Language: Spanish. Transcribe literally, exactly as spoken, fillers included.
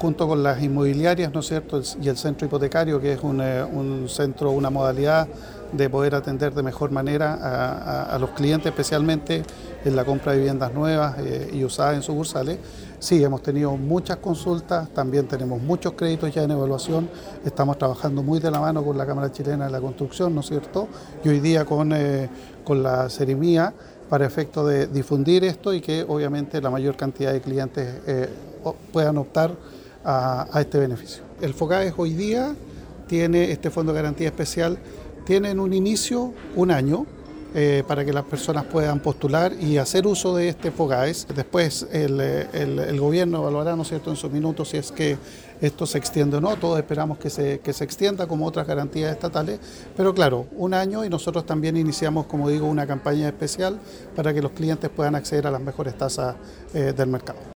junto con las inmobiliarias, ¿no es cierto?, y el centro hipotecario, que es un, eh, un centro, una modalidad de poder atender de mejor manera a, a, a los clientes, especialmente en la compra de viviendas nuevas eh, y usadas en sucursales. Sí, hemos tenido muchas consultas, también tenemos muchos créditos ya en evaluación, estamos trabajando muy de la mano con la Cámara Chilena de la Construcción, ¿no es cierto?, y hoy día con, eh, con la Seremía, para efecto de difundir esto y que obviamente la mayor cantidad de clientes eh, puedan optar a, a este beneficio. El FOGAES hoy día tiene, este Fondo de Garantía Especial, tiene en un inicio un año eh, para que las personas puedan postular y hacer uso de este FOGAES. Después el, el, el gobierno evaluará, ¿no es cierto?, en sus minutos si es que esto se extiende o no. Todos esperamos que se, que se extienda como otras garantías estatales, pero claro, un año, y nosotros también iniciamos, como digo, una campaña especial para que los clientes puedan acceder a las mejores tasas eh, del mercado.